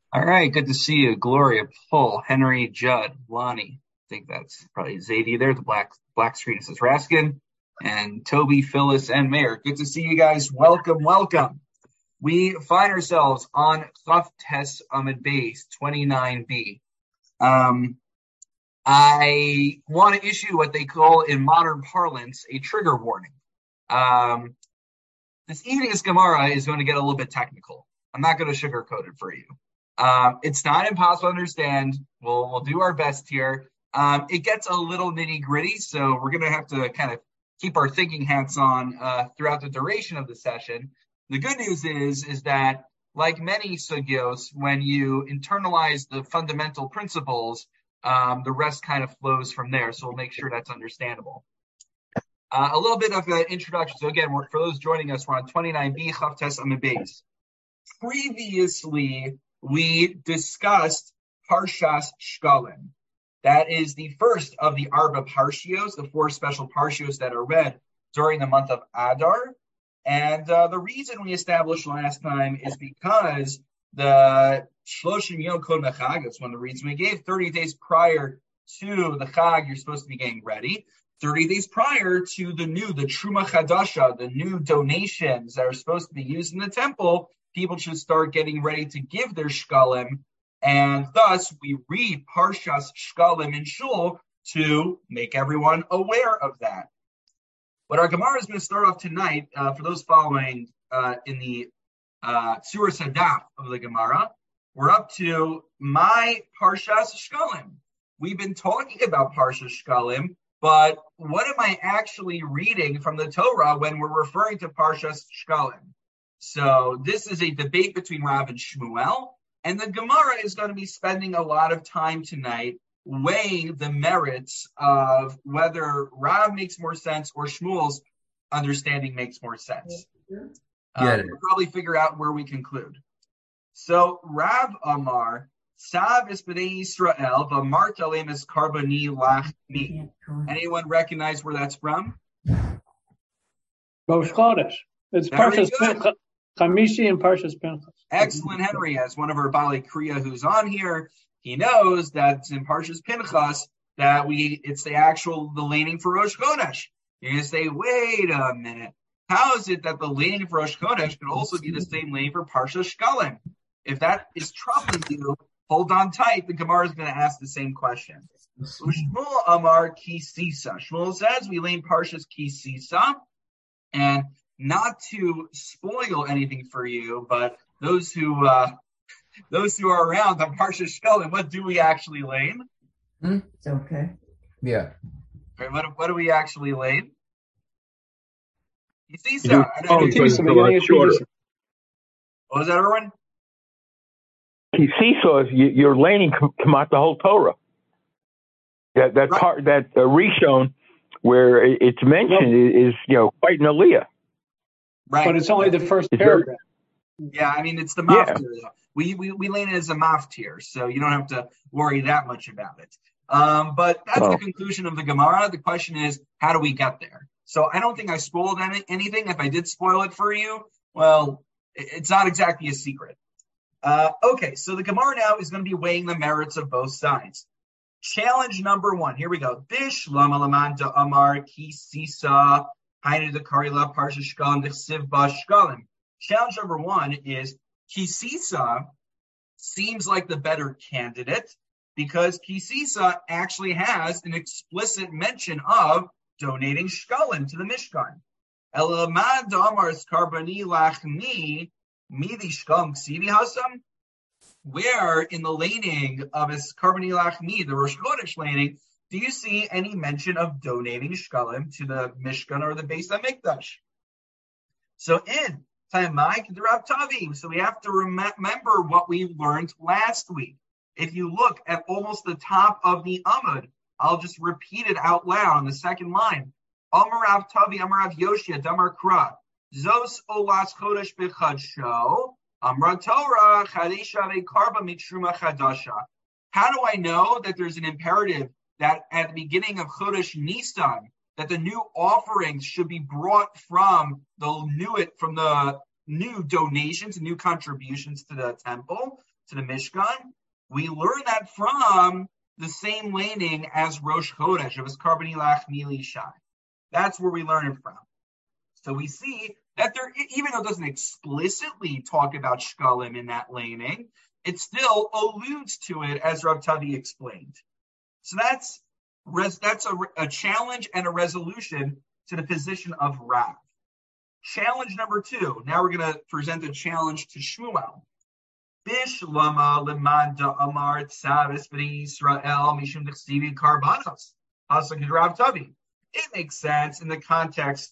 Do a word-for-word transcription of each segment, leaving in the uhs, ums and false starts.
All right, good to see you, Gloria, Paul, Henry, Judd, Lonnie. I think that's probably Zadie there. The black black screen says Raskin, and Toby, Phyllis, and Mayor. Good to see you guys. Welcome, welcome. We find ourselves on Chaf Tes Amid Base twenty-nine B. Um, I want to issue what they call in modern parlance a trigger warning. Um, this evening's Gemara is going to get a little bit technical. I'm not going to sugarcoat it for you. Um, it's not impossible to understand. We'll we'll do our best here. Um, it gets a little nitty gritty, so we're going to have to kind of keep our thinking hats on uh, throughout the duration of the session. The good news is is that, like many sugyos, when you internalize the fundamental principles, um, the rest kind of flows from there. So we'll make sure that's understandable. Uh, a little bit of an introduction. So again, we're, for those joining us, we're on twenty-nine B, Chaf Tes Amid Beis. Previously, we discussed Parshas Shkalim. That is the first of the Arba Parshios, the four special Parshios that are read during the month of Adar. And uh, the reason we established last time is because the Shloshim Yom Kol Chag, that's one of the reasons we gave, thirty days prior to the Chag, you're supposed to be getting ready. thirty days prior to the new, the Truma Chadasha, the new donations that are supposed to be used in the temple, people should start getting ready to give their shkalim, and thus we read Parshas Shkalim in Shul to make everyone aware of that. What our Gemara is going to start off tonight, uh, for those following uh, in the uh, Tzur Sadaf of the Gemara, we're up to my Parshas Shkalim. We've been talking about Parshas Shkalim, but what am I actually reading from the Torah when we're referring to Parshas Shkalim? So this is a debate between Rav and Shmuel, and the Gemara is going to be spending a lot of time tonight weighing the merits of whether Rav makes more sense or Shmuel's understanding makes more sense. Um, we'll probably figure out where we conclude. So Rav Amar, Sav es b'nei Yisrael, v'amart aleim es karboni lachmi. Anyone recognize where that's from? Rosh Chodesh. It's Parshas Pinchas. Chamishi and Parshas Pinchas. Excellent, Henry. As one of our Bali Kriya who's on here, he knows that it's in Parshas Pinchas that we it's the actual the laning for Rosh Chodesh. You're going to say, wait a minute. How is it that the laning for Rosh Chodesh could also be the same laning for Parshas Shkalim? If that is troubling you, hold on tight. The Gemara is going to ask the same question. Shmuel Amar Kisisa. Shmuel says we lane Parshas Kisisa, and not to spoil anything for you, but those who uh, those who are around on Parshas Shkalim, what do we actually lane? Mm, it's okay. Yeah. Right, what what do we actually lane? Kisisa. You, oh, what was that, Erwin? Kisisa is you, you're laning come out the whole Torah. That that right. part that uh, Rishon where it's mentioned well, is you know quite an aliyah. Right, but it's only the first it's paragraph. Very, yeah, I mean it's the maftir. Yeah. We we we lane it as a maftir, so you don't have to worry that much about it. Um, but that's oh. the conclusion of the Gemara. The question is, how do we get there? So I don't think I spoiled any, anything. If I did spoil it for you, well, it, it's not exactly a secret. Uh, okay, so the Gemara now is going to be weighing the merits of both sides. Challenge number one. Here we go. Bish lama lamanta amar kisisa. Challenge number one is Kisisa seems like the better candidate because Kisisa actually has an explicit mention of donating shkalim to the Mishkan. Elamad Amar Karbani Lachni Midi Shkam Ksivi Hasam. Where in the laning of his Karbani Lachni, the Rosh Chodesh laning, do you see any mention of donating shkalim to the Mishkan or the Beis HaMikdash? So in Taimai Rav Tavi, so we have to rem- remember what we learned last week. If you look at almost the top of the Amud, I'll just repeat it out loud on the second line. Amar Rav Tavi, Amar Rav Yoshia, Damar Kra, Zos Olas Chodesh B'Chadsho, Amar Torah Chadesha Ve'Karba Mitruma Chadasha. How do I know that there's an imperative that at the beginning of Chodesh Nisan, that the new offerings should be brought from the new from the new donations, new contributions to the temple? to the Mishkan, we learn that from the same laning as Rosh Chodesh, of his Karbonilach Mili Shai. That's where we learn it from. So we see that there, even though it doesn't explicitly talk about Shkalim in that laning, it still alludes to it, as Rav Tavi explained. So that's that's a, a challenge and a resolution to the position of Rav. Challenge number two. Now we're going to present a challenge to Shmuel. Bishlama lemanda amar tzavis b'nei Yisrael mishum d'chsivi karbanos hasag Rav Tavi. It makes sense in the context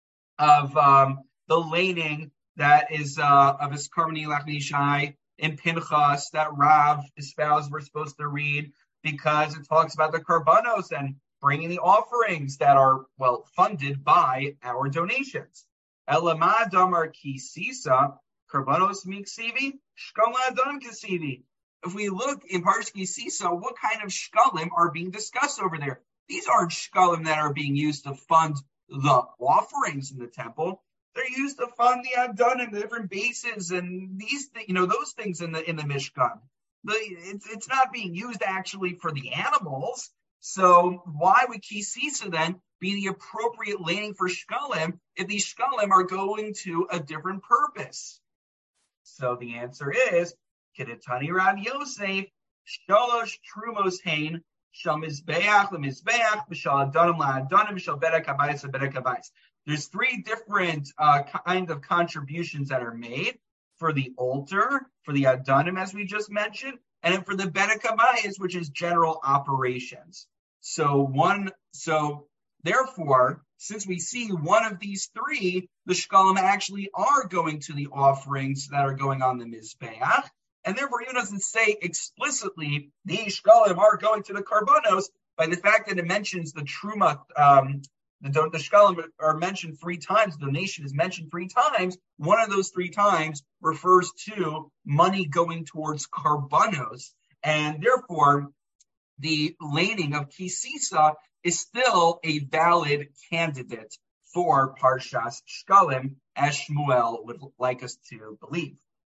of um, the laning that is uh, of his Karbonilach Shai in Pinchas that Rav espoused we're supposed to read, because it talks about the karbanos and bringing the offerings that are, well, funded by our donations. Elamad damar kisisa karbanos miksivi shkaladon kisivi. If we look in Parshas Kisisa, what kind of shkalim are being discussed over there? These aren't shkalim that are being used to fund the offerings in the temple. They're used to fund the adonim, the different bases, and these, th- you know, those things in the in the Mishkan. The, it's it's not being used actually for the animals. So why would Kisisa then be the appropriate laning for shkalim if these shkalim are going to a different purpose? So the answer is Kedetani Rav Yosef Shalosh Trumos Hain Shal Mizbeach LeMizbeach B'Shal Adonim LaAdonim B'Shal Bedek Habayis LeBedek Habayis. There's three different uh, kind of contributions that are made for the altar, for the Adonim, as we just mentioned, and then for the Bedek Habayis, which is general operations. So one, so therefore, since we see one of these three, the shkalim actually are going to the offerings that are going on the Mizbeach, and therefore it doesn't say explicitly these shkalim are going to the karbonos by the fact that it mentions the truma, um, the, the shkalim are mentioned three times, the donation is mentioned three times. One of those three times refers to money going towards karbonos, and therefore the laning of Kisisa is still a valid candidate for Parshas Shkalim, as Shmuel would like us to believe.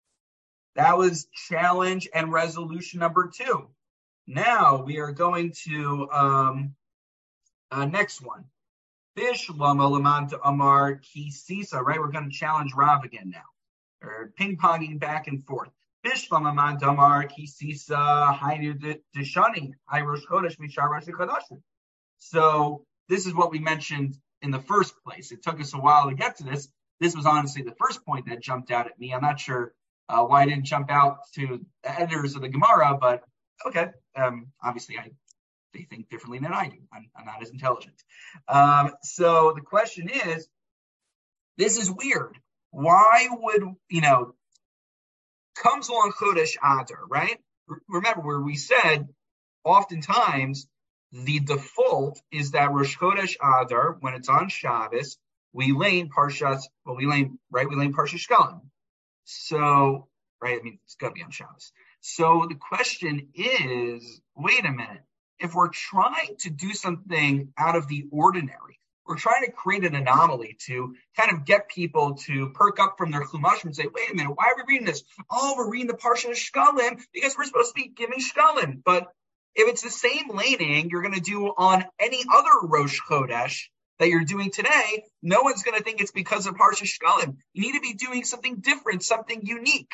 That was challenge and resolution number two. Now we are going to um, uh, next one. Bishlama Lamanta Amar Kisisa, right? We're going to challenge Rav again now. Or ping-ponging back and forth. Bishlama Lamanta Amar Kisisa Hainu Deshani, Rosh Chodesh Mishar Rosh Chodeshim. So this is what we mentioned in the first place. It took us a while to get to this. This was honestly the first point that jumped out at me. I'm not sure uh, why I didn't jump out to the editors of the Gemara, but okay. Um, obviously, I they think differently than I do. I'm, I'm not as intelligent. Um, so the question is, this is weird. Why would, you know, comes along Chodesh Adar, right? R- remember where we said oftentimes the default is that Rosh Chodesh Adar, when it's on Shabbos, we lane Parshas, well, we lane, right? We lane Parshas Shkalim. So, right, I mean, it's got to be on Shabbos. So the question is, wait a minute. If we're trying to do something out of the ordinary, we're trying to create an anomaly to kind of get people to perk up from their chumashim and say, wait a minute, why are we reading this? Oh, we're reading the Parsha Shkalim because we're supposed to be giving Shkalim. But if it's the same laning you're going to do on any other Rosh Chodesh that you're doing today, no one's going to think it's because of Parsha Shkalim. You need to be doing something different, something unique.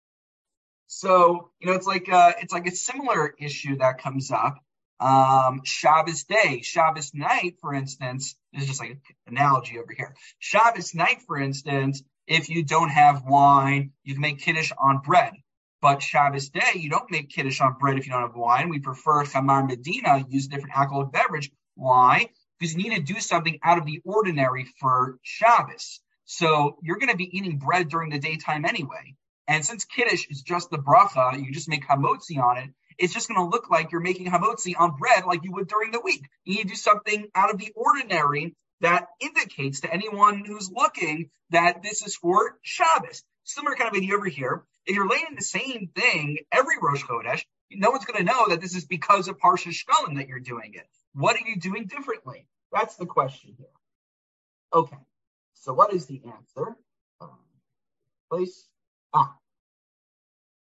So, you know, it's like uh, it's like a similar issue that comes up. Um, Shabbos day, Shabbos night, for instance, this is just like an analogy over here. Shabbos night, for instance, if you don't have wine, you can make kiddush on bread. But Shabbos day, you don't make kiddush on bread if you don't have wine. We prefer chamar medina, use a different alcoholic beverage. Why? Because you need to do something out of the ordinary for Shabbos. So you're going to be eating bread during the daytime anyway. And since kiddush is just the bracha, you just make hamotzi on it. It's just going to look like you're making hamotzi on bread like you would during the week. You need to do something out of the ordinary that indicates to anyone who's looking that this is for Shabbos. Similar kind of idea over here. If you're laying the same thing every Rosh Chodesh, no one's going to know that this is because of Parsha Shkalim that you're doing it. What are you doing differently? That's the question here. Okay, so what is the answer? Um, place. Ah.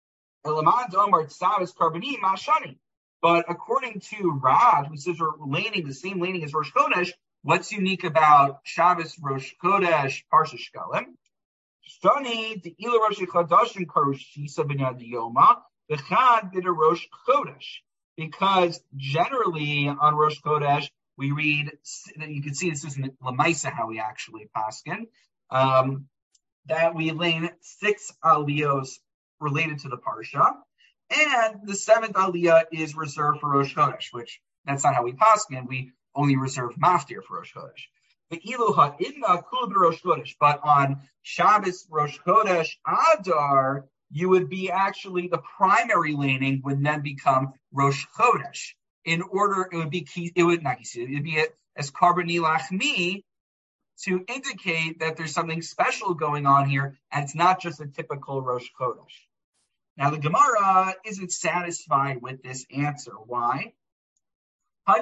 But according to Rad, who says we're laning the same laning as Rosh Chodesh, what's unique about Shabbos Rosh Chodesh Parsha Shkalim? Shani the Ila Rosh Chodeshim Karushisa B'Yad Yoma B'Chad B'Da Rosh Chodesh, because generally on Rosh Chodesh we read, you can see this is in Lamaisa how we actually paskin, um, that we lane six aliyos related to the parsha, and the seventh aliyah is reserved for Rosh Chodesh, which that's not how we paskin. We only reserve maftir for Rosh Chodesh. The iluha inna kul Rosh Chodesh, but on Shabbos Rosh Chodesh Adar, you would be actually the primary laning would then become Rosh Chodesh. In order, it would be it would not it would be as karbani lachmi to indicate that there's something special going on here, and it's not just a typical Rosh Chodesh. Now the Gemara isn't satisfied with this answer. Why? So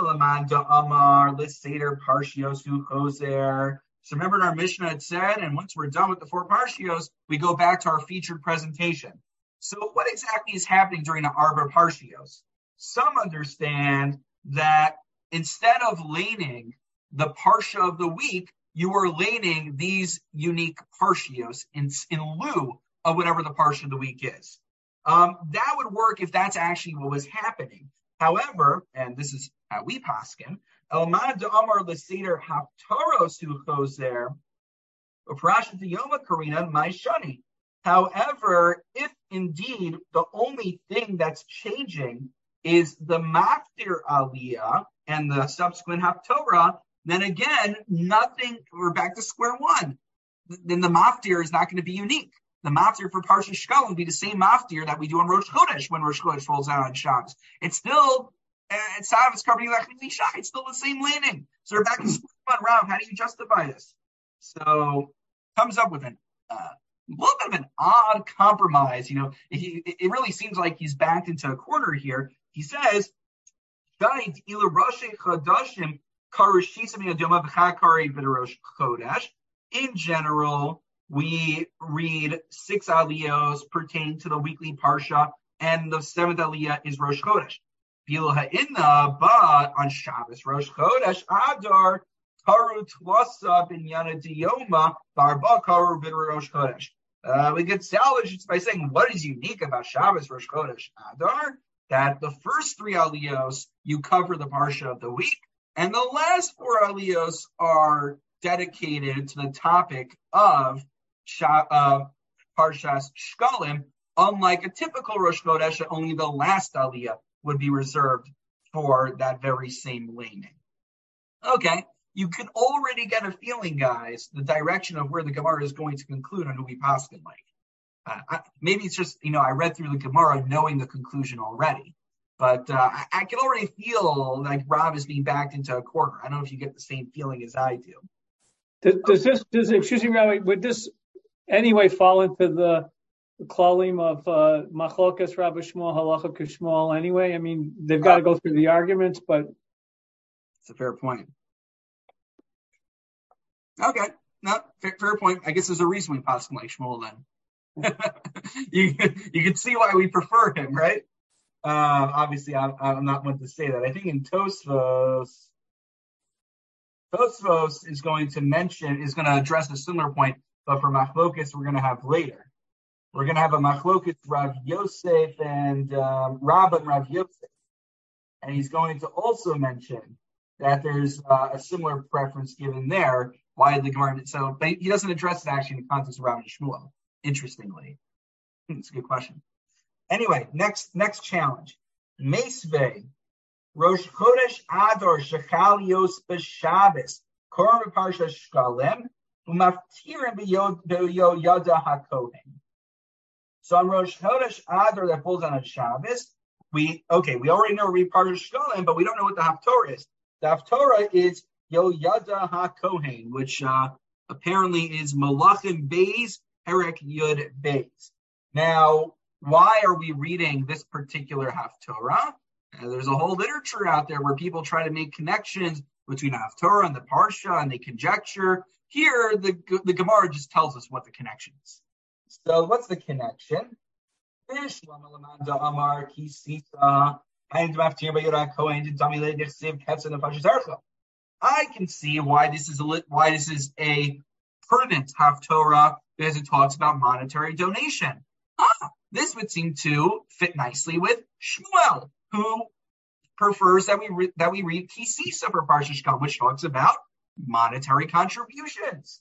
remember in our Mishnah it said, and once we're done with the four parshios, we go back to our featured presentation. So what exactly is happening during the Arba parshios? Some understand that instead of laning the parsha of the week, you are laning these unique parshios in, in lieu of whatever the parsha of the week is. Um, that would work if that's actually what was happening. However, and this is how we paskin, Elmad Amar L'Seder Haftaros Hu Choser, Uprashat Yoma Karina My Shani. However, if indeed the only thing that's changing is the Maftir Aliyah and the subsequent Haftorah, then again, nothing, we're back to square one. Then the Maftir is not going to be unique. The Maftir for Parsha Shkalim would be the same Maftir that we do on Rosh Chodesh when Rosh Chodesh rolls out on Shabbos. It's still, it's Shabbos Karbani Lachmi Shai. It's still the same laning. So we're back to square one. Rav, how do you justify this? So comes up with an uh, a little bit of an odd compromise. You know, he, it really seems like he's backed into a corner here. He says, in general, we read six aliyos pertaining to the weekly parsha, and the seventh aliyah is Rosh Chodesh. But on Shabbos, Rosh Chodesh, Adar, Karu Tlasa Binyana Diyoma, Barba Karu Bid Rosh Chodesh. Uh, we get salvaged by saying what is unique about Shabbos, Rosh Chodesh, Adar, that the first three aliyos you cover the parsha of the week, and the last four aliyos are dedicated to the topic of uh, Parshas Shkalim, unlike a typical Rosh Chodesh, only the last aliyah would be reserved for that very same laning. Okay, you can already get a feeling, guys, the direction of where the Gemara is going to conclude on who we paskin like. Uh, I, maybe it's just, you know, I read through the Gemara knowing the conclusion already, but uh, I, I can already feel like Rav is being backed into a corner. I don't know if you get the same feeling as I do. Does, does this, does, excuse me, Rabbi, would this anyway fall into the klalim of uh, machlokas Rabbi Shmuel, halacha k'shmuel anyway? I mean, they've got to go through the arguments, but... It's a fair point. Okay, no, fair, fair point. I guess there's a reason we pass him like Shmuel then. you you can see why we prefer him, right? Uh, obviously, I'm, I'm not one to say that. I think in Tosfos, Tosfos is going to mention, is going to address a similar point, but for Machlokas, we're going to have later. We're going to have a Machlokas Rav Yosef and um, Rabbah and Rav Yosef. And he's going to also mention that there's uh, a similar preference given there. Why the Gemara? So, but he doesn't address it actually in the context of Rav and Shmuel. Interestingly, it's a good question. Anyway, next next challenge. Meisvei Rosh Chodesh Adar Shechal Yos B'Shabbos Koram B'Parsha Shkalim U'Maftirim B'Yo Yada HaKohen. So on Rosh Chodesh Adar that falls on a Shabbos, we okay, we already know we Parsha Shkalim, but we don't know what the Haftorah is. The Haftorah is Yo Yada HaKohen, which uh, apparently is Malachim Beis Perek Yud Beis. Now, why are we reading this particular Haftorah? Uh, there's a whole literature out there where people try to make connections between Haftorah and the Parsha, and they conjecture. Here, the the Gemara just tells us what the connection is. So, what's the connection? I can see why this is a why this is a pertinent haftorah because it talks about monetary donation. Ah, this would seem to fit nicely with Shmuel, who prefers that we re- that we read Kisisa for Parsha Shkalim, which talks about monetary contributions.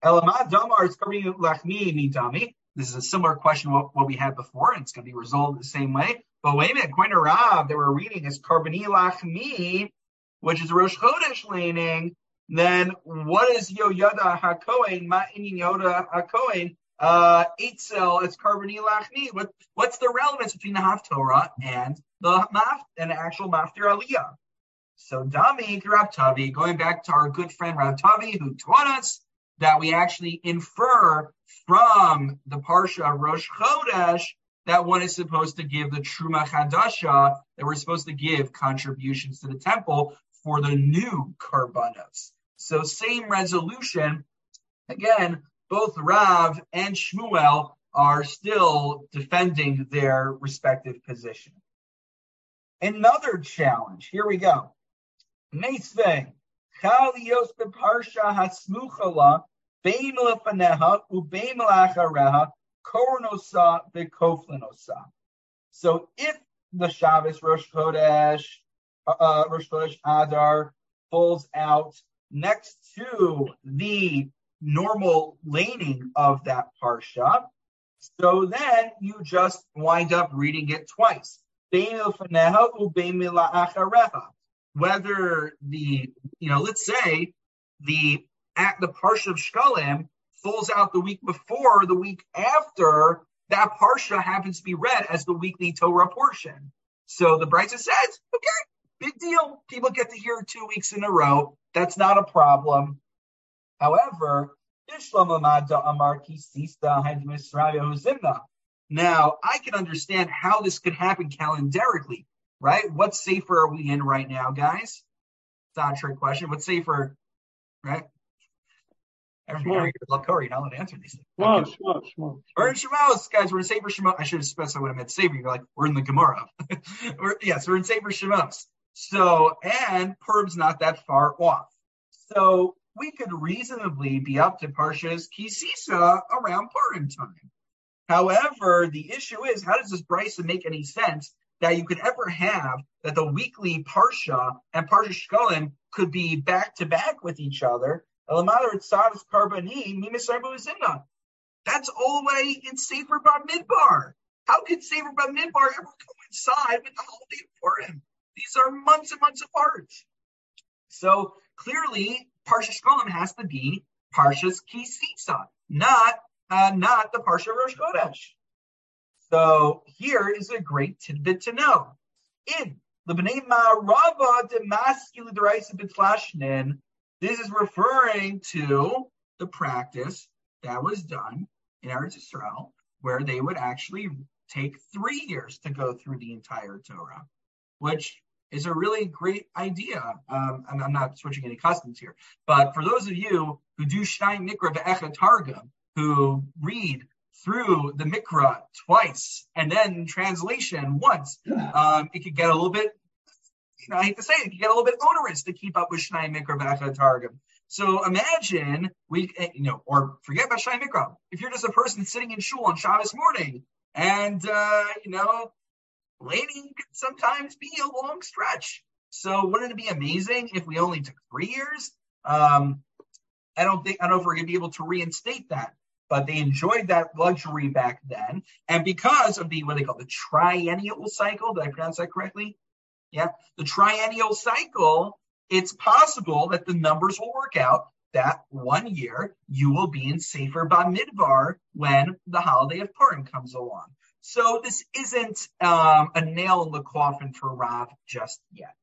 This is a similar question to what, what we had before, and it's going to be resolved the same way. But wait a minute, according to Rav, they were reading as Karbani Lachmi, which is Rosh Chodesh laning. Then what is Yoyada HaKohen, Ma'inin Yoda HaKohen, uh, Eitzel, it's Karbani Lachmi? What, what's the relevance between the Haftorah and the Maf, and the actual Maftir Aliyah? So Dami Rav Tavi, going back to our good friend Rav Tavi, who taught us that we actually infer from the Parsha of Rosh Chodesh that one is supposed to give the Truma Chadasha, that we're supposed to give contributions to the temple for the new Karbanos. So same resolution. Again, both Rav and Shmuel are still defending their respective position. Another challenge. Here we go. Meisvei. Chalios beparsha hasmuchala bein lefaneha ubein lachareha koronosa bekoflinosa. So if the Shabbos Rosh Chodesh, uh, Rosh Chodesh Adar falls out next to the normal laning of that parsha, so then you just wind up reading it twice. Bein lefaneha ubein lachareha. Whether the, you know, let's say the at the Parsha of Shkalim falls out the week before or the week after, that Parsha happens to be read as the weekly Torah portion. So the Brisa says, okay, big deal. People get to hear it two weeks in a row. That's not a problem. However, now I can understand how this could happen calendarically. Right? What sefer are we in right now, guys? It's not a trick question. What sefer, right? Everybody, Corey, now let me answer these things. Shmos, Shmos, Shmos. We're in Shemos, guys. We're in Sefer Shemos. I should have specified what I meant. Sefer. You're like, we're in the Gemara. we're, yes, we're in Sefer Shemos. So, and Purim's not that far off. So we could reasonably be up to Parshas Kisisa around Purim time. However, the issue is, how does this Brisa make any sense that you could ever have that the weekly Parsha and Parsha Shkalim could be back to back with each other? That's all the way in Sefer Bamidbar. How could Sefer Bamidbar ever coincide with the holiday of Purim? These are months and months apart. So clearly, Parsha Shkalim has to be Parshas Kisisa, not uh, not the Parsha Rosh Chodesh. So here is a great tidbit to know. In the B'nai Ma'arava de Maskil D'Oraisa B'Tlashnin, this is referring to the practice that was done in Eretz Yisrael, where they would actually take three years to go through the entire Torah, which is a really great idea. Um, I'm, I'm not switching any customs here, but for those of you who do Shnai Mikra Ve'echad Targum, who read through the Mikra twice and then translation once, um, it could get a little bit, you know, I hate to say it, it could get a little bit onerous to keep up with Shnai Mikra V'echad Targum. So imagine we, you know, or forget about Shnai Mikra. If you're just a person sitting in shul on Shabbos morning, and uh, you know, laning can sometimes be a long stretch. So wouldn't it be amazing if we only took three years? Um, I don't think I don't know if we're going to be able to reinstate that. But they enjoyed that luxury back then. And because of the, what they call the triennial cycle, did I pronounce that correctly? Yeah. The triennial cycle, it's possible that the numbers will work out that one year you will be in Sefer Bamidbar when the holiday of Purim comes along. So this isn't um, a nail in the coffin for Rav just yet.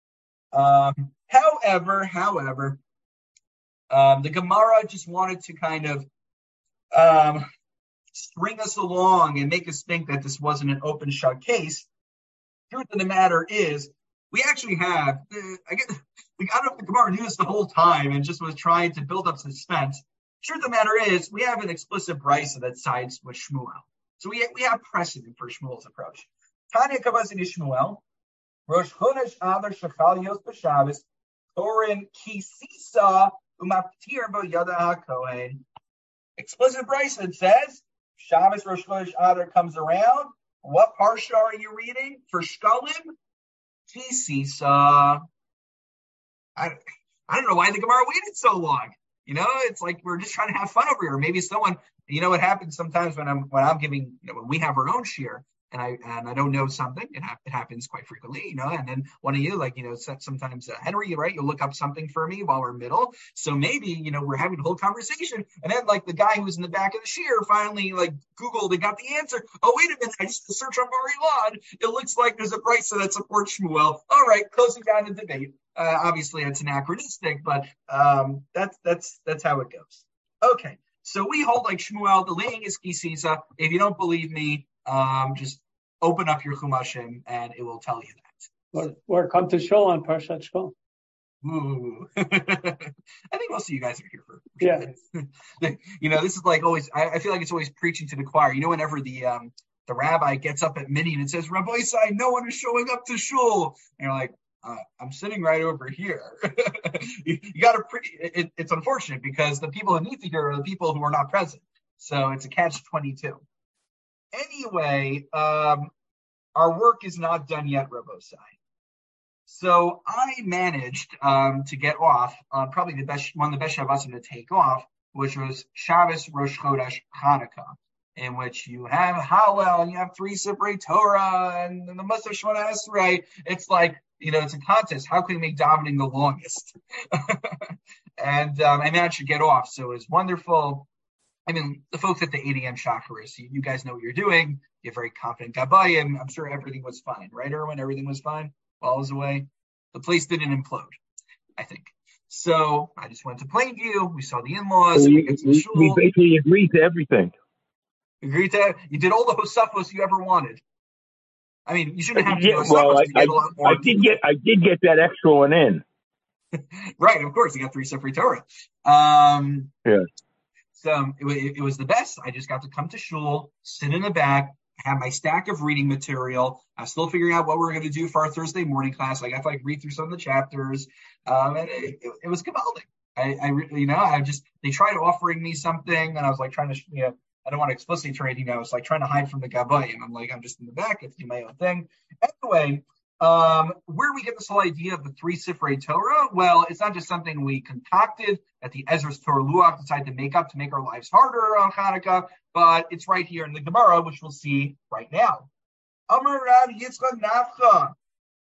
Um, however, however, um, the Gemara just wanted to kind of Um, string us along and make us think that this wasn't an open shut case. Truth of the matter is, we actually have, uh, I get, I don't know if the Gemara knew this the whole time and just was trying to build up suspense. Truth of the matter is, we have an explicit brisa that sides with Shmuel. So we we have precedent for Shmuel's approach. Tanya Kavazin Shmuel, Rosh Chodesh Adar Shachal Yos B'Shabbos, Torin Kisisa Umaptir Bo Yada HaKohen. Explicit Bryson says, Shabbos Rosh Chodesh Adar comes around. What parsha are you reading for Shkalim? Kisisa. I, I don't know why the Gemara waited so long. You know, it's like we're just trying to have fun over here. Maybe someone, you know, what happens sometimes when I'm when I'm giving, you know, when we have our own shir, and I and I don't know something, it, ha- it happens quite frequently, you know. And then one of you, like, you know, sometimes uh, Henry, right? You'll look up something for me while we're middle. So maybe, you know, we're having a whole conversation, and then like the guy who's in the back of the shir finally like Googled and got the answer. Oh, wait a minute! I just searched on Bar Ilan. It looks like there's a brisa that supports Shmuel. All right, closing down the debate. Uh, obviously, it's anachronistic, but um, that's that's that's how it goes. Okay, so we hold like Shmuel. The laying is kisisa. If you don't believe me, um, just open up your Chumashim and it will tell you that. Or, or come to Shul on Parshat Shkol. Ooh, I think most of you guys are here for. for yeah. You know, this is like always. I, I feel like it's always preaching to the choir. You know, whenever the um, the rabbi gets up at minyan and says, "Rabbi Isai, no one is showing up to Shul," and you're like, Uh, I'm sitting right over here. you, you got to pretty. It, it's unfortunate because the people who need to hear are the people who are not present. So it's a catch twenty-two. Anyway, um, our work is not done yet, Rabosai. So I managed um, to get off uh, probably the best one of the best Shabbosim to take off, which was Shabbos Rosh Chodesh Hanukkah, in which you have Hallel and you have three Sifrei Torah and, and the Musaf Shemona Esrei. It's like, you know, it's a contest. How can we make davening the longest? and um, I managed to get off, so it was wonderful. I mean, the folks at the eight a.m. Shacharis, you, you guys know what you're doing. You're very confident. Gabayim, I'm sure everything was fine, right, Erwin? Everything was fine while I was away. The place didn't implode, I think. So I just went to Plainview. We saw the in-laws. So we, we, got some we, shul. we basically agreed to everything. Agreed to you did all the Hosafos you ever wanted. I mean, you shouldn't have to Yeah, do Hosafos well, I, to get I, a lot more. I did get I did get that extra one in. Right, of course, you got three Sifrei Torah. Um, yeah. So it, it, it was the best. I just got to come to shul, sit in the back, have my stack of reading material. I'm still figuring out what we're going to do for our Thursday morning class. I got to like read through some of the chapters, um, and it, it, it was gewaldic. I, I, you know, I just they tried offering me something, and I was like trying to, you know, I don't want to explicitly trade, you know, it's like trying to hide from the Gabayim. I'm like, I'm just in the back, I have to do my own thing. Anyway, um, where do we get this whole idea of the three Sifrei Torah? Well, it's not just something we concocted that the Ezra's Torah Luach decided to make up to make our lives harder on Hanukkah, but it's right here in the Gemara, which we'll see right now. Amar Rav Yitzchak Nafcha,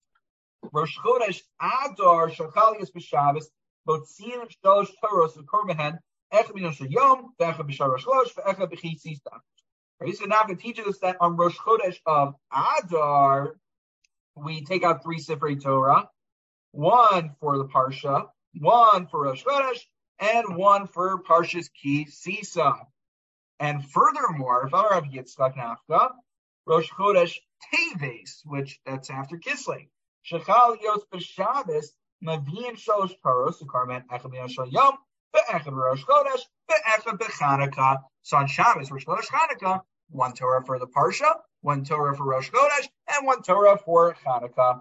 Rosh Chodesh Adar Shachal Yos B'Shabbos, Botzin Shalosh Toros V'Korbahen, Echad B'Nosh Yom, V'Echad B'Shar Rosh Chodesh, V'Echad B'Chisista. Right, so Nafcha teaches us that on Rosh Chodesh of Adar, we take out three Sifrei Torah, one for the Parsha, one for Rosh Chodesh, and one for Parshas Ki Sisa. And furthermore, Rav Yitzchak Nafka, Rosh Chodesh Teves, which that's after Kislev. Shechal Yos B'Shabbos, Mavin Shalosh Paros, Ukarman Echad B'Nosh Yom, Ve'echad Rosh Chodesh, Ve'echad B'Chanukah. So on Shabbos, Rosh Chodesh Chanukah, one Torah for the Parsha, one Torah for Rosh Chodesh, and one Torah for Chanukah.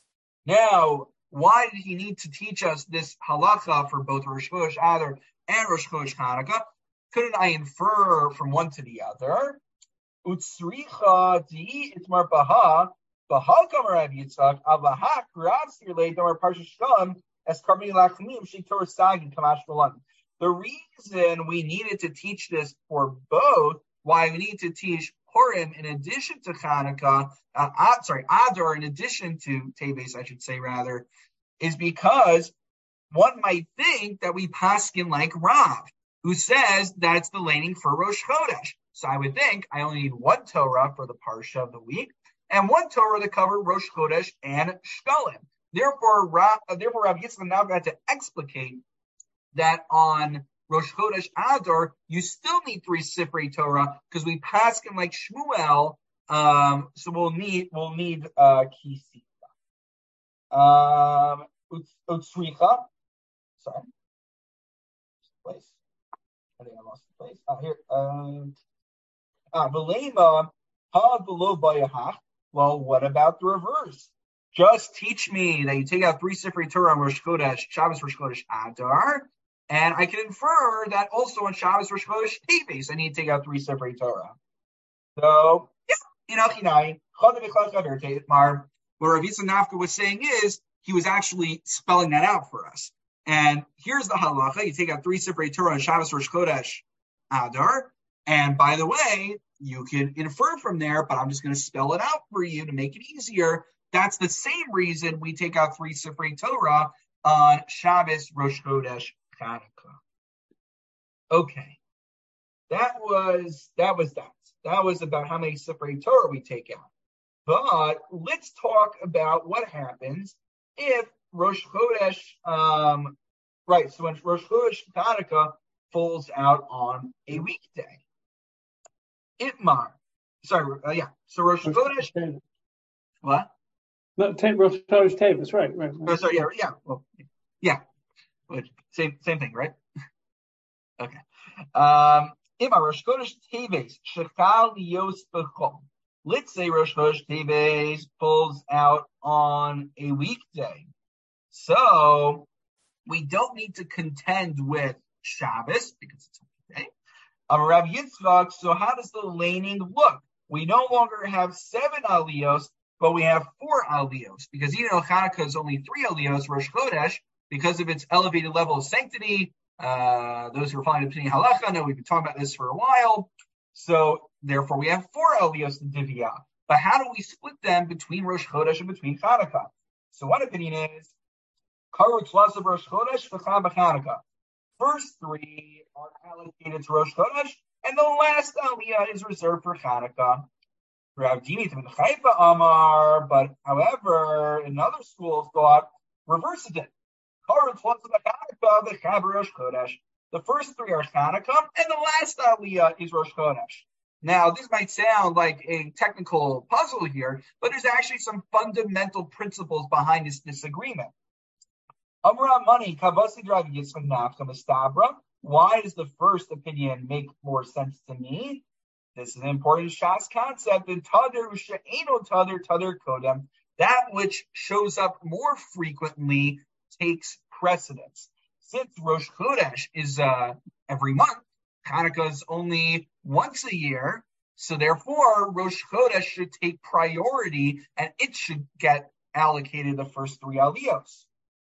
Now, why did he need to teach us this halacha for both Rosh Chodesh Adar and Rosh Chodesh Chanukah? Couldn't I infer from one to the other? Utsricha di itmar baha baha kamar Rav Yitzchak avaha krav sirlei damar parsha shlam es karmei lachmim sheitor sagi kamash malan. The reason we needed to teach this for both, why we need to teach Purim in addition to Chanukah, uh, uh, sorry, Adar in addition to Teves, I should say rather, is because one might think that we paskin like Rav, who says that's the laning for Rosh Chodesh. So I would think I only need one Torah for the Parsha of the week and one Torah to cover Rosh Chodesh and Shkalim. Therefore, Rav, therefore, Rav Yitzchak now got to explicate that on Rosh Chodesh Adar, you still need three Sifrei Torah because we pass him like Shmuel. Um, so we'll need we'll need uh, Kisita. Um, Utsricha. Sorry. Place. I think I lost the place. Oh, here. Um, Uh, Velema, ha below bayahach. Well, what about the reverse? Just teach me that you take out three Sifrei Torah on Rosh Chodesh, Shabbos Rosh Chodesh Adar, and I can infer that also on Shabbos Rosh Chodesh Teves, I need to take out three Sifrei Torah. So, yeah, Inachinai, Chadav what Rav Yitzchak Nafka was saying is, he was actually spelling that out for us. And here's the halacha. You take out three Sifrei Torah on Shabbos Rosh Chodesh Adar. And by the way, you can infer from there, but I'm just going to spell it out for you to make it easier. That's the same reason we take out three Sifrei Torah on Shabbos Rosh Chodesh Chanukah. Okay. That was, that was that. That was about how many Sifrei Torah we take out. But let's talk about what happens if Rosh Chodesh, um, right, so when Rosh Chodesh Chanukah falls out on a weekday. Itmar. Sorry, uh, yeah. So Rosh Chodesh. What? No, Rosh Chodesh Teves, right, right. Oh, sorry, yeah, yeah. Well, yeah. Same, same thing, right? Okay. Um, Itmar Rosh Chodesh Teves Shechal Yos Bechol. Let's say Rosh Chodesh Teves pulls out on a weekday. So we don't need to contend with Shabbos because it's a weekday. Um, Rav Yitzchak, so how does the laning look? We no longer have seven aliyos, but we have four aliyos because even though Chanukah is only three aliyos, Rosh Chodesh, because of its elevated level of sanctity, uh, those who are following the Pnei Halacha know we've been talking about this for a while. So therefore, we have four aliyos in Divya. But how do we split them between Rosh Chodesh and between Chanukah? So one opinion is Karut Lazav Rosh Chodesh v'Cham Chanukah. First three are allocated to Rosh Chodesh, and the last aliyah is reserved for Chanukah. Rav Dimi from Haifa Amar, but however, another school thought reverses it. Karut Lazav Chanukah v'Cham Rosh Chodesh. The first three are Chanukah, and the last aliyah is Rosh Chodesh. Now, this might sound like a technical puzzle here, but there's actually some fundamental principles behind this disagreement. Amra Mani Kavasi Rav Yitzchak Nafka Mistabra. Why does the first opinion make more sense to me? This is an important Shas concept. The Tadir She'eno Tadir Tadir Kodem. That which shows up more frequently takes precedence. Since Rosh Chodesh is uh, every month, Chanukah is only once a year, so therefore Rosh Chodesh should take priority and it should get allocated the first three aliyos.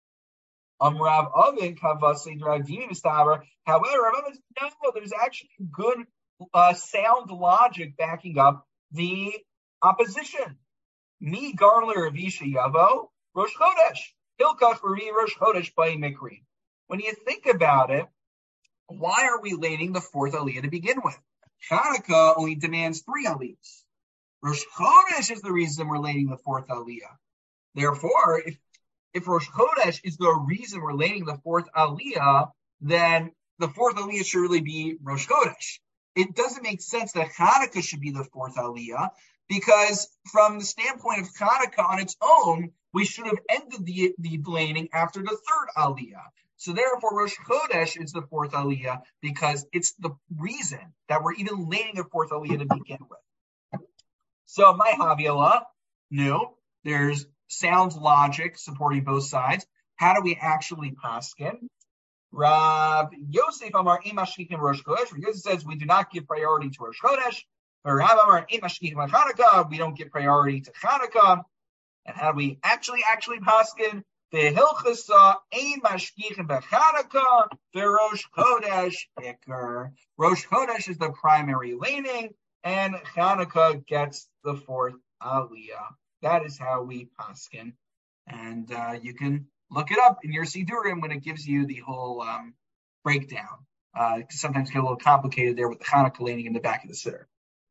Amrav Avin Kavasi Dravdini Mistaber. However, Rav Avin says, no, there's actually good uh, sound logic backing up the opposition. Mi Garler Avisha Yavo, Rosh Chodesh. Hilkach Ravi Rosh Chodesh by Mikri. When you think about it, why are we laning the fourth aliyah to begin with? Chanukah only demands three aliyahs. Rosh Chodesh is the reason we're laning the fourth aliyah. Therefore, if if Rosh Chodesh is the reason we're laning the fourth aliyah, then the fourth aliyah should really be Rosh Chodesh. It doesn't make sense that Chanukah should be the fourth aliyah, because from the standpoint of Chanukah on its own, we should have ended the, the laning after the third aliyah. So therefore, Rosh Chodesh is the fourth aliyah because it's the reason that we're even laning a fourth aliyah to begin with. So my Havila, no, there's sound logic supporting both sides. How do we actually paskin? Rav Yosef Amar Imashkikim Rosh Chodesh. Rav Yosef says we do not give priority to Rosh Chodesh. Rav Amar Imashkikim Chanukah. We don't give priority to Chanukah. And how do we actually actually paskin? The Hilchasa Ein Mashkichim BeChanukah, the Rosh Chodesh Iker. Rosh Chodesh is the primary laning, and Chanukah gets the fourth aliyah. That is how we paskin, and uh, you can look it up in your Sidurim when it gives you the whole um, breakdown. Uh, it can sometimes get a little complicated there with the Chanukah laning in the back of the Siddur.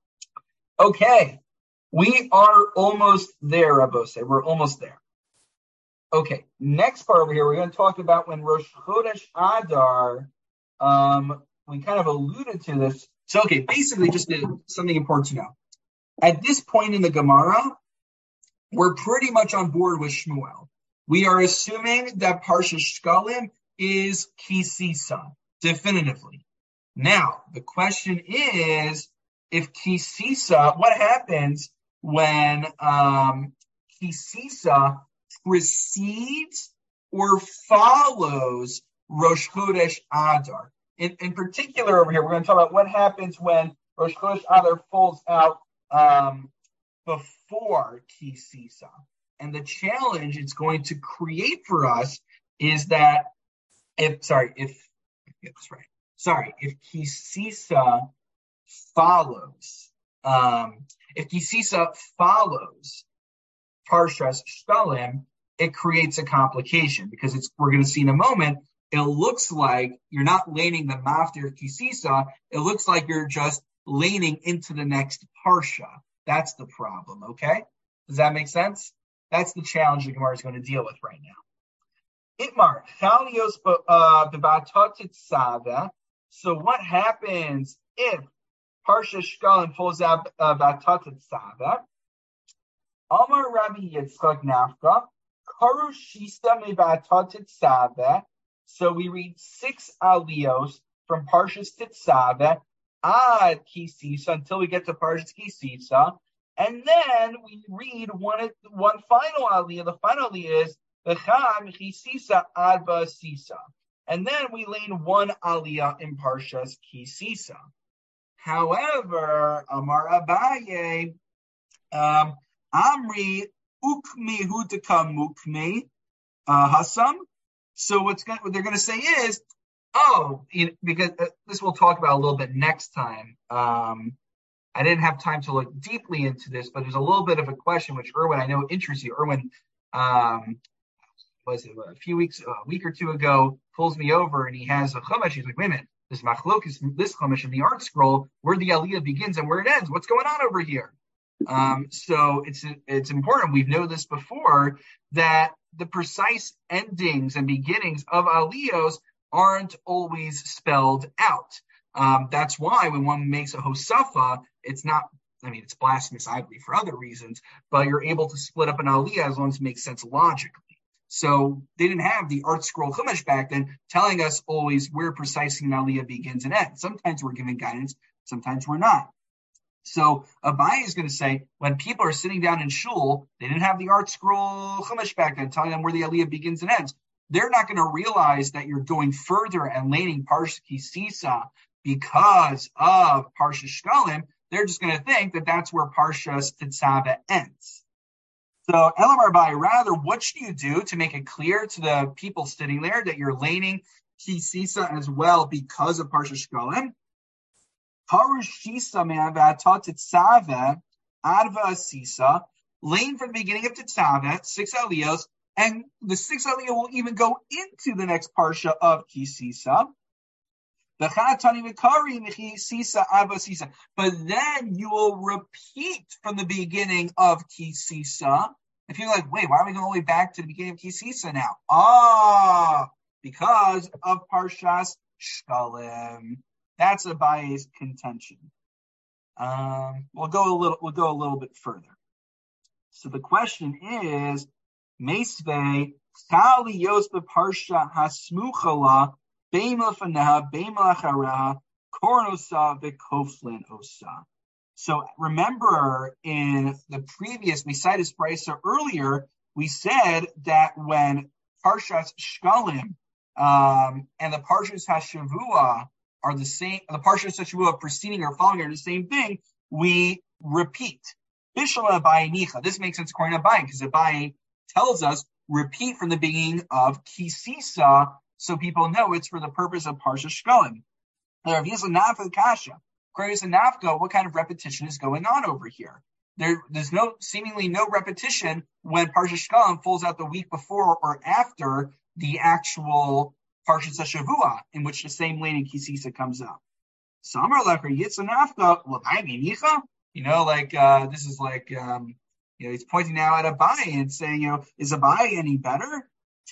Okay, we are almost there, Rabbosai. We're almost there. Okay, next part over here, we're going to talk about when Rosh Chodesh Adar, um, we kind of alluded to this. So, okay, basically just to, something important to know. At this point in the Gemara, we're pretty much on board with Shmuel. We are assuming that Parsha Shkalim is Kisisa, definitively. Now, the question is, if Kisisa, what happens when um, Kisisa precedes or follows Rosh Chodesh Adar? In, in particular, over here, we're going to talk about what happens when Rosh Chodesh Adar falls out um, before Kisisa. And the challenge it's going to create for us is that if, sorry, if, get this right, sorry, if Kisisa follows, um, if Kisisa follows Parshas Shkalim, it creates a complication because it's, we're going to see in a moment, it looks like you're not laning the maftir of Kisisa. It looks like you're just laning into the next parsha. That's the problem, okay? Does that make sense? That's the challenge the Gemara is going to deal with right now. Itmar, chalios bevatot tzava. So what happens if Parsha Shkalim falls out bevatot tzava? Amar Rabbi Yitzchak Nafka, karu shista mevatot tzava. So we read six aliyos from Parshas Tetzaveh ad Kisisa until we get to Parshas Kisisa, and then we read one one final aliyah. The final aliyah is V'cham Kisisa ad Basisa, and then we lane one aliyah in Parshas Kisisa. However, Amar Abaye, um, Amri Ukmi Hudaka Mukmi Hasam. So what's going, what they're going to say is, oh, you know, because uh, this we'll talk about a little bit next time. Um, I didn't have time to look deeply into this, but there's a little bit of a question which Erwin, I know interests you. Erwin, um, was it a few weeks, a week or two ago, pulls me over and he has a chumash. He's like, wait a minute, this machlok is this chumash in the art scroll where the aliyah begins and where it ends. What's going on over here? Um, so it's it's important. We've known this before that the precise endings and beginnings of aliyos aren't always spelled out. Um, that's why when one makes a hosafa, it's not, I mean, it's blasphemous, I believe, for other reasons, but you're able to split up an aliyah as long as it makes sense logically. So they didn't have the art scroll chumash back then telling us always where precisely an aliyah begins and ends. Sometimes we're given guidance, sometimes we're not. So Abaye is going to say, when people are sitting down in shul, they didn't have the art scroll chumash back then telling them where the aliyah begins and ends. They're not going to realize that you're going further and laning Parsha Kisisa because of Parsha Shkalim. They're just going to think that that's where Parsha Tetzaveh ends. So Elamar Abaye, rather, what should you do to make it clear to the people sitting there that you're laning Kisisa as well because of Parsha Shkalim? Harushisa me'avatot tetzaveh adva asisa, lane from the beginning of tetzaveh, six aliyos, and the six aliyah will even go into the next parsha of Kisisa. But then you will repeat from the beginning of Kisisa. If you're like, wait, why are we going all the way back to the beginning of Kisisa now? Ah, because of Parshas Shkalim. That's Abaye's contention. Um, we'll go a little. We'll go a little bit further. So the question is, Meisvei Chali Yosbe Parsha Hasmuchala Beim Lefaneha Beim Lacharaha Kornosa V'Koflin Osa. So remember, in the previous we cited Brisa earlier, we said that when Parshas Shkalim um, and the Parshas Hashavua are the same, the Parshas Hashavua preceding or following are the same thing, we repeat. Bishla Abaye Nicha. This makes sense according to Abaye, because Abaye tells us repeat from the beginning of Kisisa, so people know it's for the purpose of Parsha Shkalim. Rav Yisrael Nafka Kasha. According to Nafka, what kind of repetition is going on over here? There, there's no seemingly no repetition when Parsha Shkalim falls out the week before or after the actual Parshas Hashavua, in which the same lane in Kisisa comes up. Samar Lecher Yitzchak Nafka L'Abaye Nicha. You know, like uh, this is like um, you know, he's pointing now at Abaye and saying, you know, is Abaye any better?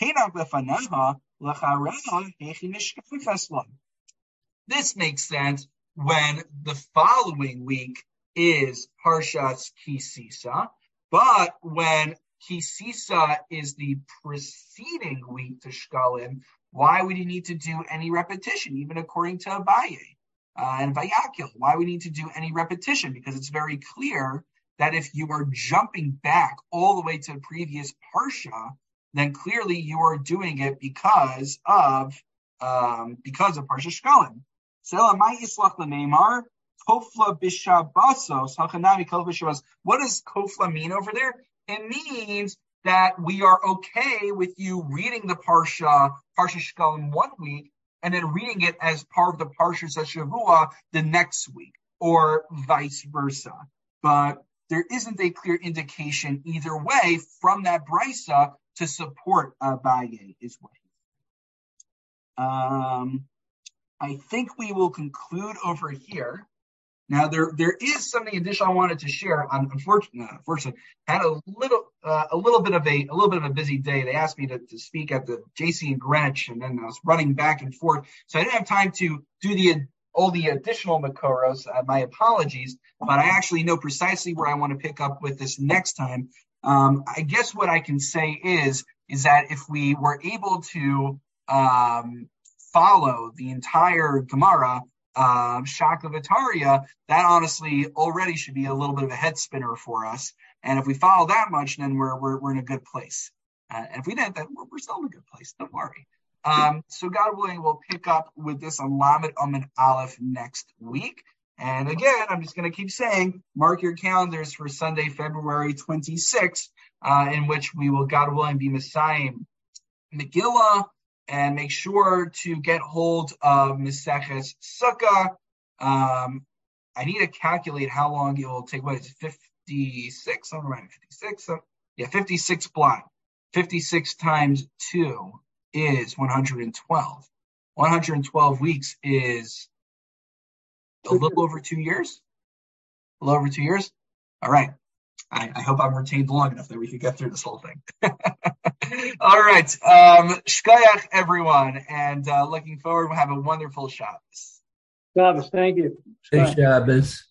This makes sense when the following week is Parshas Kisisa, but when Kisisa is the preceding week to Shkalim, why would you need to do any repetition, even according to Abaye? Uh, and Vayakil, why we need to do any repetition? Because it's very clear that if you are jumping back all the way to the previous Parsha, then clearly you are doing it because of um, because of Parsha Shkalim. What does kofla mean over there? It means that we are okay with you reading the Parsha, Parsha Shkalim one week, and then reading it as part of the Parsha Shavua the next week, or vice versa. But there isn't a clear indication either way from that brisa to support Abaye, is what he said. Um, I think we will conclude over here. Now, there there is something additional I wanted to share. I'm unfortunately, unfortunately, had a little uh, a little bit of a a little bit of a busy day. They asked me to, to speak at the J C in Greenwich, and then I was running back and forth, so I didn't have time to do the all the additional Makoros. Uh, my apologies, but I actually know precisely where I want to pick up with this next time. Um, I guess what I can say is is that if we were able to um, follow the entire Gemara, Uh, Shaklavataria, that honestly already should be a little bit of a head spinner for us. And if we follow that much, then we're we're, we're in a good place. Uh, and if we didn't, then we're, we're still in a good place. Don't worry. Um, so God willing, we'll pick up with this on Lamed Amud Aleph next week. And again, I'm just going to keep saying, mark your calendars for Sunday, February twenty-sixth, uh, in which we will, God willing, be Messiah Megillah. And make sure to get hold of Maseches Sukkah. Um, I need to calculate how long it will take. What is it, fifty-six? I'm around fifty-six. So, yeah, fifty-six block. fifty-six times two is one hundred twelve. one hundred twelve weeks is a little over two years. A little over two years. All right. I, I hope I'm retained long enough that we can get through this whole thing. All right. Um, Shkayach, everyone. And uh, looking forward. We'll have a wonderful Shabbos. Shabbos, thank you. Hey, Shabbos.